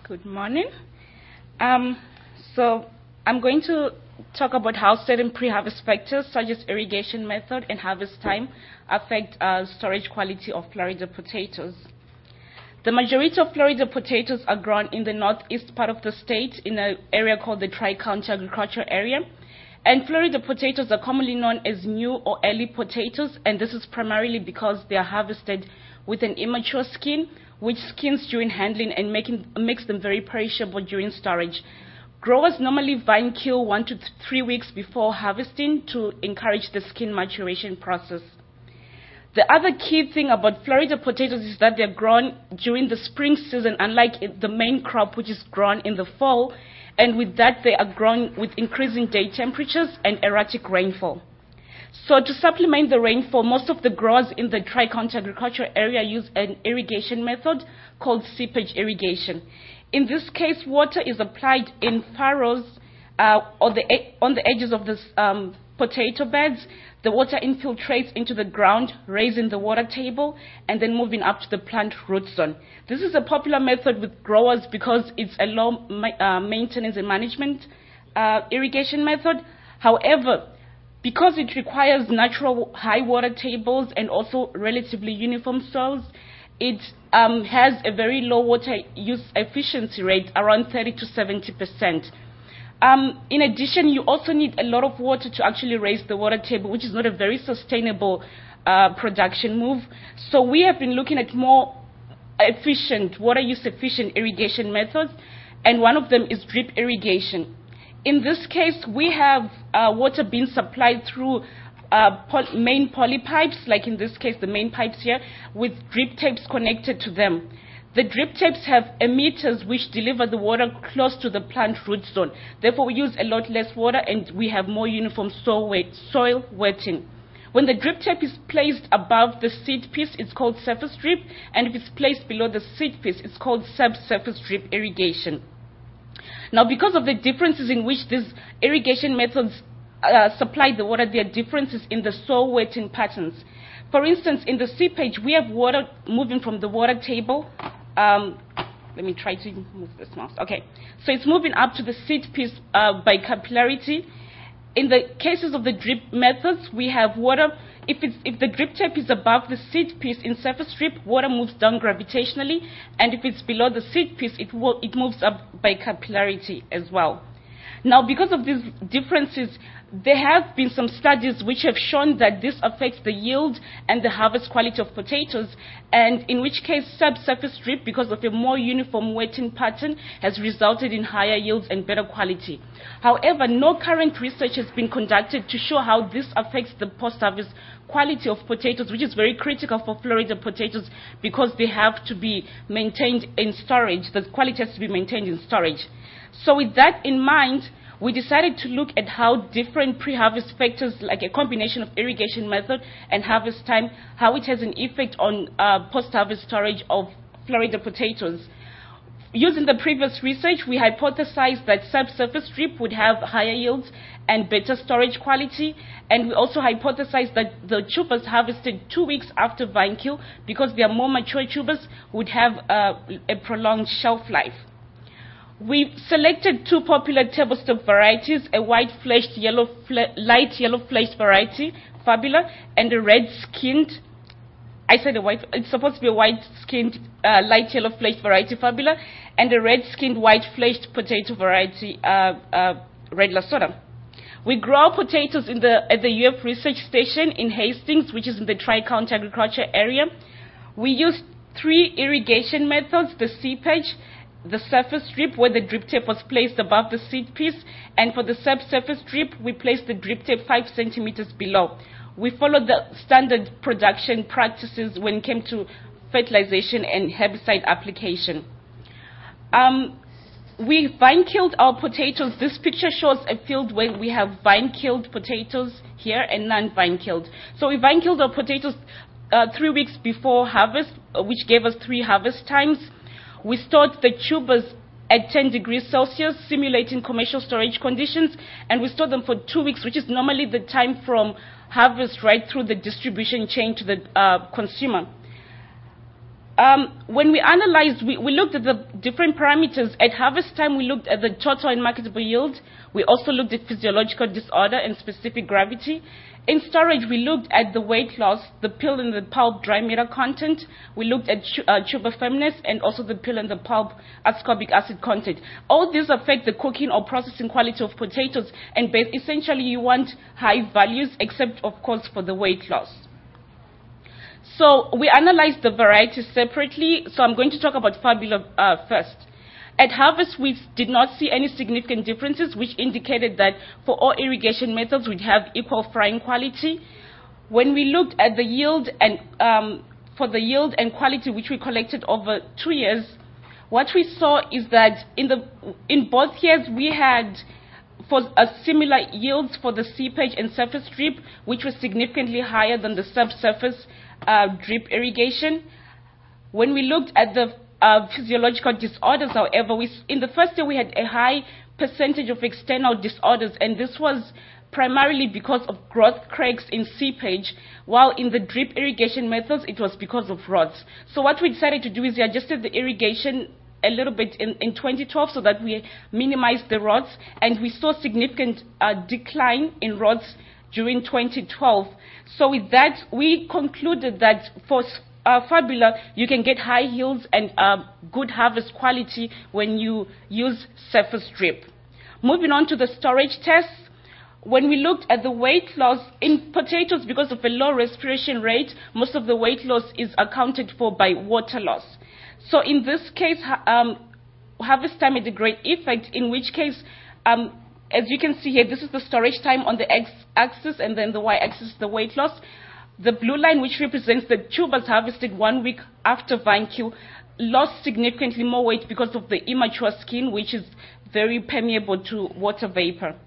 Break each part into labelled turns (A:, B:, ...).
A: Good morning. So I'm going to talk about how certain pre-harvest factors such as irrigation method and harvest time affect storage quality of Florida potatoes. The majority of Florida potatoes are grown in the northeast part of the state in an area called the Tri-County Agricultural Area. And Florida potatoes are commonly known as new or early potatoes, and this is primarily because they are harvested with an immature skin, which skins during handling and makes them very perishable during storage. Growers normally vine kill 1 to 3 weeks before harvesting to encourage the skin maturation process. The other key thing about Florida potatoes is that they're grown during the spring season, unlike the main crop, which is grown in the fall, and with that they are grown with increasing day temperatures and erratic rainfall. So to supplement the rainfall, most of the growers in the Tri-County Agricultural Area use an irrigation method called seepage irrigation. In this case, water is applied in furrows on the edges of the potato beds. The water infiltrates into the ground, raising the water table, and then moving up to the plant root zone. This is a popular method with growers because it's a low maintenance and management irrigation method. However, because it requires natural high water tables and also relatively uniform soils, it has a very low water use efficiency rate, around 30 to 70%. In addition, you also need a lot of water to actually raise the water table, which is not a very sustainable production move. So we have been looking at more efficient, water use efficient irrigation methods, and one of them is drip irrigation. In this case, we have water being supplied through main poly pipes, like in this case the main pipes here, with drip tapes connected to them. The drip tapes have emitters which deliver the water close to the plant root zone. Therefore, we use a lot less water and we have more uniform soil wetting. When the drip tape is placed above the seed piece, it's called surface drip, and if it's placed below the seed piece, it's called subsurface drip irrigation. Now, because of the differences in which these irrigation methods supply the water, there are differences in the soil wetting patterns. For instance, in the seepage, we have water moving from the water table. Let me try to move this mouse. Okay, so it's moving up to the seed piece by capillarity. In the cases of the drip methods, we have water. If the drip tape is above the seed piece in surface drip, water moves down gravitationally, and if it's below the seed piece, it moves up by capillarity as well. Now, because of these differences, there have been some studies which have shown that this affects the yield and the harvest quality of potatoes, and in which case subsurface drip, because of a more uniform wetting pattern, has resulted in higher yields and better quality. However, no current research has been conducted to show how this affects the post-harvest quality of potatoes, which is very critical for Florida potatoes because they have to be maintained in storage. The quality has to be maintained in storage. So with that in mind, we decided to look at how different pre-harvest factors, like a combination of irrigation method and harvest time, how it has an effect on post-harvest storage of Florida potatoes. Using the previous research, we hypothesized that subsurface drip would have higher yields and better storage quality, and we also hypothesized that the tubers harvested 2 weeks after vine kill, because they are more mature tubers, would have a prolonged shelf life. We selected 2 popular table stock varieties, a white-fleshed, light yellow-fleshed variety, Fabula, and a red-skinned, it's supposed to be a white-skinned, light yellow-fleshed variety, Fabula, and a red-skinned, white-fleshed potato variety, Red Lasoda. We grow potatoes at the UF Research Station in Hastings, which is in the Tri-County Agriculture Area. We used 3 irrigation methods: the seepage, the surface drip, where the drip tape was placed above the seed piece, and for the subsurface drip, we placed the drip tape 5 centimeters below. We followed the standard production practices when it came to fertilization and herbicide application. We vine-killed our potatoes. This picture shows a field where we have vine-killed potatoes here and non-vine-killed. So we vine-killed our potatoes 3 weeks before harvest, which gave us 3 harvest times. We stored the tubers at 10 degrees Celsius, simulating commercial storage conditions, and we stored them for 2 weeks, which is normally the time from harvest right through the distribution chain to the consumer. When we analyzed, we looked at the different parameters. At harvest time, we looked at the total and marketable yield. We also looked at physiological disorder and specific gravity. In storage, we looked at the weight loss, the peel and the pulp dry matter content. We looked at tuber firmness and also the peel and the pulp ascorbic acid content. All these affect the cooking or processing quality of potatoes, and essentially you want high values, except, of course, for the weight loss. So we analyzed the varieties separately, so I'm going to talk about Fabula first. At harvest, we did not see any significant differences, which indicated that for all irrigation methods, we'd have equal frying quality. When we looked at the yield and for the yield and quality which we collected over 2 years, what we saw is that in both years we had for similar yields for the seepage and surface drip, which was significantly higher than the subsurface drip irrigation. When we looked at the physiological disorders, however, in the first year we had a high percentage of external disorders, and this was primarily because of growth cracks in seepage, while in the drip irrigation methods it was because of rods. So what we decided to do is we adjusted the irrigation a little bit in 2012 so that we minimized the rods, and we saw significant decline in rods during 2012. So with that, we concluded that for Fabula, you can get high yields and good harvest quality when you use surface drip. Moving on to the storage tests, when we looked at the weight loss in potatoes, because of a low respiration rate, most of the weight loss is accounted for by water loss. So in this case, harvest time had a great effect, in which case, as you can see here, this is the storage time on the x-axis, and then the y-axis is the weight loss. The blue line, which represents the tubers harvested 1 week after vine kill, lost significantly more weight because of the immature skin, which is very permeable to water vapor.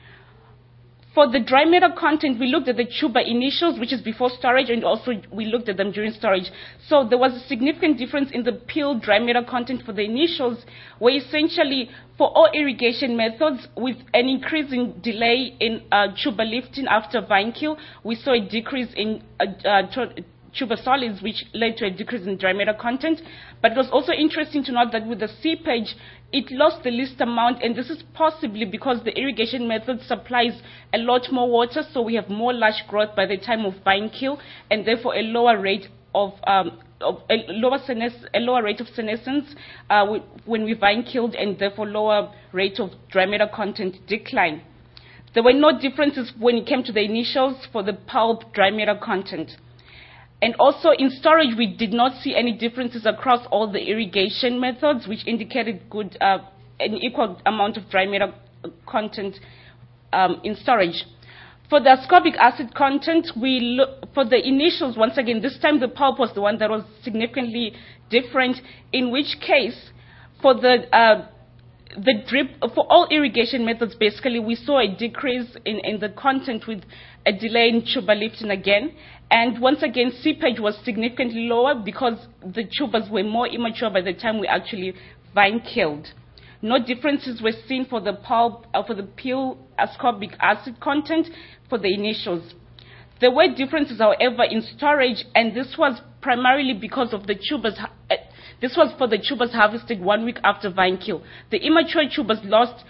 A: For the dry matter content, we looked at the tuber initials, which is before storage, and also we looked at them during storage. So there was a significant difference in the peel dry matter content for the initials, where essentially for all irrigation methods, with an increasing delay in tuber lifting after vine kill, we saw a decrease in tuber solids, which led to a decrease in dry matter content. But it was also interesting to note that with the seepage, it lost the least amount, and this is possibly because the irrigation method supplies a lot more water, so we have more lush growth by the time of vine kill, and therefore a lower rate of senescence when we vine killed, and therefore lower rate of dry matter content decline. There were no differences when it came to the initials for the pulp dry matter content. And also in storage, we did not see any differences across all the irrigation methods, which indicated good, an equal amount of dry matter content in storage. For the ascorbic acid content, for the initials, once again, this time the pulp was the one that was significantly different, in which case, for the drip, for all irrigation methods, basically, we saw a decrease in the content with a delay in tuber lifting again. And once again, seepage was significantly lower because the tubers were more immature by the time we actually vine killed. No differences were seen for the pulp, for the peel ascorbic acid content for the initials. There were differences, however, in storage, and this was primarily because of the tubers. This was for the tubers harvested 1 week after vine kill. The immature tubers lost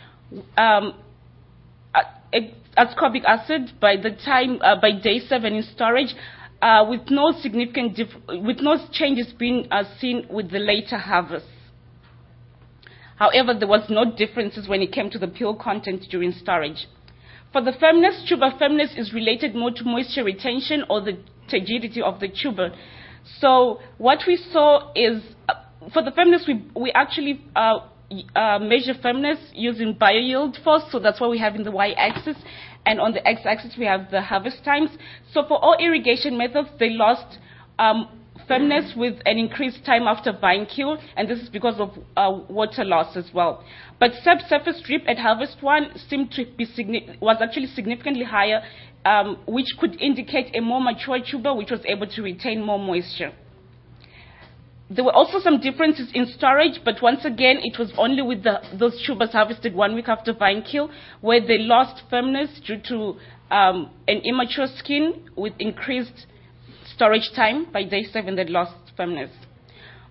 A: ascorbic acid by the time by day 7 in storage, with no significant with no changes being seen with the later harvest. However, there was no differences when it came to the peel content during storage. For the firmness, tuber firmness is related more to moisture retention or the turgidity of the tuber. So what we saw is, for the firmness, we actually measure firmness using bioyield force, so that's what we have in the y-axis, and on the x-axis we have the harvest times. So for all irrigation methods, they lost firmness with an increased time after vine kill, and this is because of water loss as well. But subsurface drip at harvest 1 seemed to be was actually significantly higher, which could indicate a more mature tuber which was able to retain more moisture. There were also some differences in storage, but once again, it was only with those tubers harvested 1 week after vine kill, where they lost firmness due to an immature skin with increased storage time. By day 7, they lost firmness.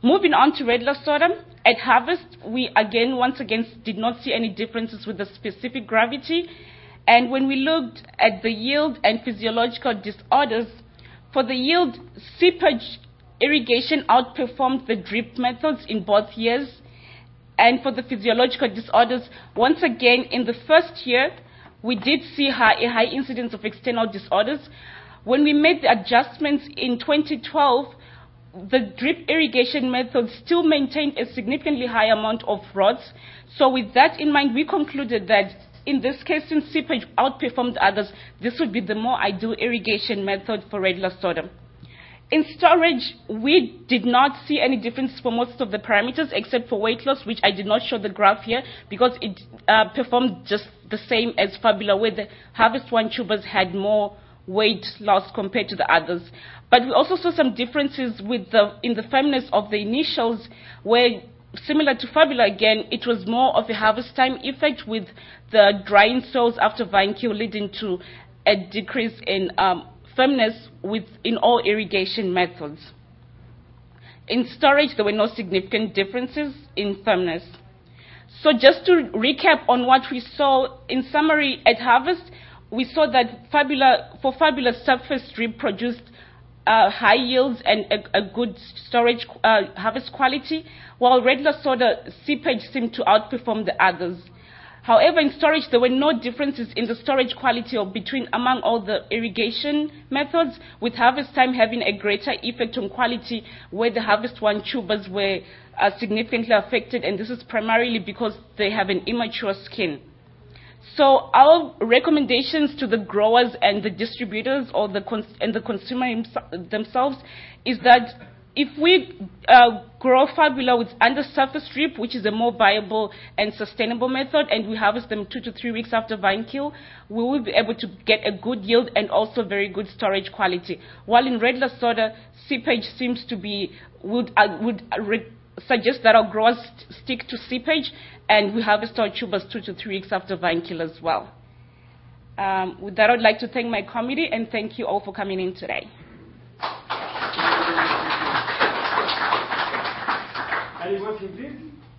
A: Moving on to regular sorghum, at harvest, we once again did not see any differences with the specific gravity. And when we looked at the yield and physiological disorders, for the yield, seepage irrigation outperformed the drip methods in both years. And for the physiological disorders, once again, in the first year, we did see a high incidence of external disorders. When we made the adjustments in 2012, the drip irrigation method still maintained a significantly high amount of rods. So with that in mind, we concluded that in this case, since seepage outperformed others, this would be the more ideal irrigation method for regular sorghum. In storage, we did not see any difference for most of the parameters except for weight loss, which I did not show the graph here because it performed just the same as Fabula, where the Harvest One tubers had more weight loss compared to the others. But we also saw some differences in the firmness of the initials, where similar to Fabula again, it was more of a harvest time effect with the drying soils after vine kill leading to a decrease in firmness in all irrigation methods. In storage, there were no significant differences in firmness. So just to recap on what we saw, in summary, at harvest, we saw that for Fabula, surface drip produced high yields and a good storage harvest quality, while regular soda seepage seemed to outperform the others. However, in storage, there were no differences in the storage quality among all the irrigation methods, with harvest time having a greater effect on quality, where the Harvest One tubers were significantly affected, and this is primarily because they have an immature skin. So our recommendations to the growers and the distributors and the consumer themselves is that if we grow Fabula with under surface drip, which is a more viable and sustainable method, and we harvest them 2 to 3 weeks after vine kill, we will be able to get a good yield and also very good storage quality. While in regular soda, seepage seems to be, would suggest that our growers stick to seepage, and we harvest our tubers 2 to 3 weeks after vine kill as well. With that, I'd like to thank my committee and thank you all for coming in today.
B: Anyone can do.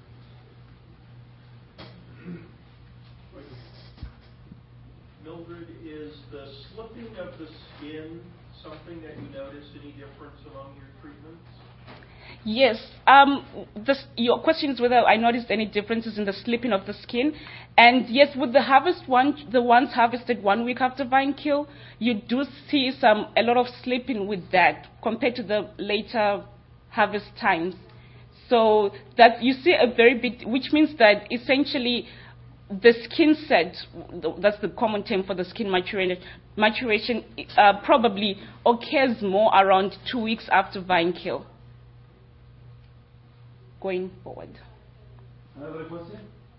B: Mildred, is the slipping of the skin something that you notice any difference among your treatments?
A: Yes. Your question is whether I noticed any differences in the slipping of the skin. And yes, with the Harvest One, the ones harvested 1 week after vine kill, you do see a lot of slipping with that compared to the later harvest times. So that you see a very big, which means that essentially the skin set, that's the common term for the skin maturation probably occurs more around 2 weeks after vine kill. Going forward.
C: Another question?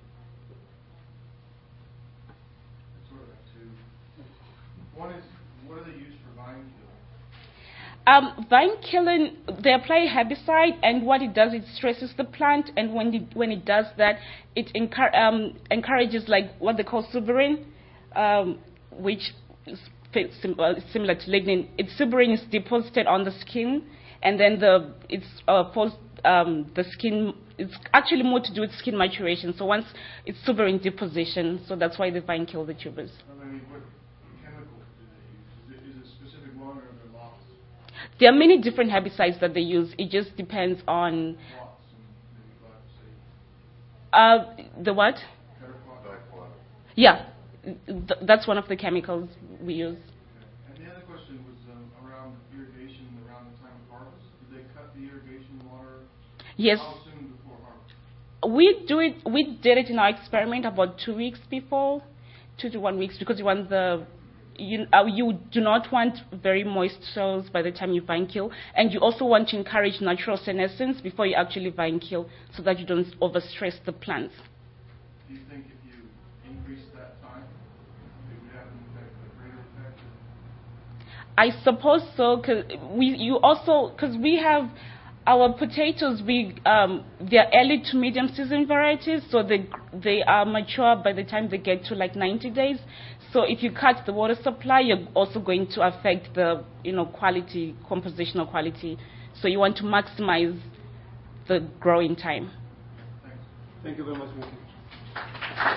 C: One is, what are they used for vine killing?
A: Vine killing, they apply herbicide, and what it does, it stresses the plant, and when it does that, it encourages like what they call suberin, which is similar to lignin. Suberin is deposited on the skin, and then the skin, it's actually more to do with skin maturation. So once it's suberin deposition, so that's why the vine kill the tubers.
C: I mean, what chemical do they use? Is it a specific one or are there lots?
A: There are many different herbicides that they use. It just depends on the what? Yeah, that's one of the chemicals we use.
C: Okay. And the other question was around irrigation around the time of harvest. Did they cut the irrigation water?
A: Yes.
C: How soon before harvest?
A: We did it in our experiment about 2 weeks before, 2 to 1 week, because you want you do not want very moist soils by the time you vine kill, and you also want to encourage natural senescence before you actually vine kill, so that you don't overstress the plants.
C: Do you think if you increase that time, it would have an effect, a greater effect?
A: I suppose so, because we have our potatoes. They're early to medium season varieties, so they are mature by the time they get to like 90 days. So if you cut the water supply, you're also going to affect the quality, compositional quality. So you want to maximize the growing time.
C: Thanks.
D: Thank you very much, Miki.